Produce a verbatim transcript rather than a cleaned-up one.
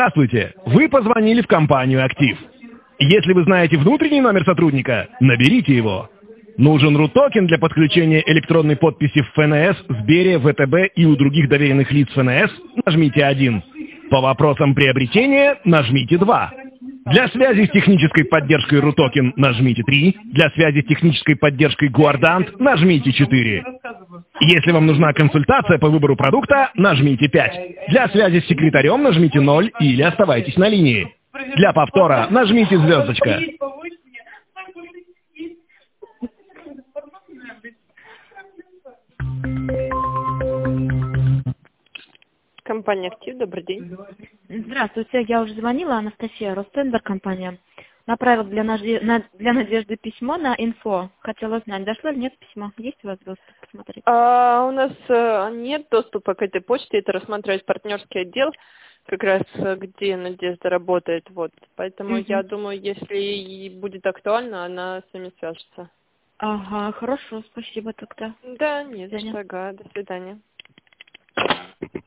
Здравствуйте! Вы позвонили в компанию «Актив». Если вы знаете внутренний номер сотрудника, наберите его. Нужен рут-токен для подключения электронной подписи в ФНС, Сбере, ВТБ и у других доверенных лиц ФНС? Нажмите один. По вопросам приобретения нажмите два. Для связи с технической поддержкой рут-токен нажмите три. Для связи с технической поддержкой Гуардант нажмите четыре. Если вам нужна консультация по выбору продукта, нажмите пять. Для связи с секретарем нажмите ноль или оставайтесь на линии. Для повтора нажмите звездочка. Компания «Актив», добрый день. Здравствуйте, я уже звонила, Анастасия Ростендер, компания. Направила для, Наде... на... для Надежды письмо на инфо. Хотела узнать, дошло ли нет письма. Есть у вас доступ посмотреть? А, у нас а, нет доступа к этой почте, это рассматривает партнерский отдел, как раз где Надежда работает. Вот. Поэтому Угу. я думаю, если ей будет актуально, она с вами свяжется. Ага, хорошо, спасибо тогда. Да, нет, До свидания. ага, до свидания.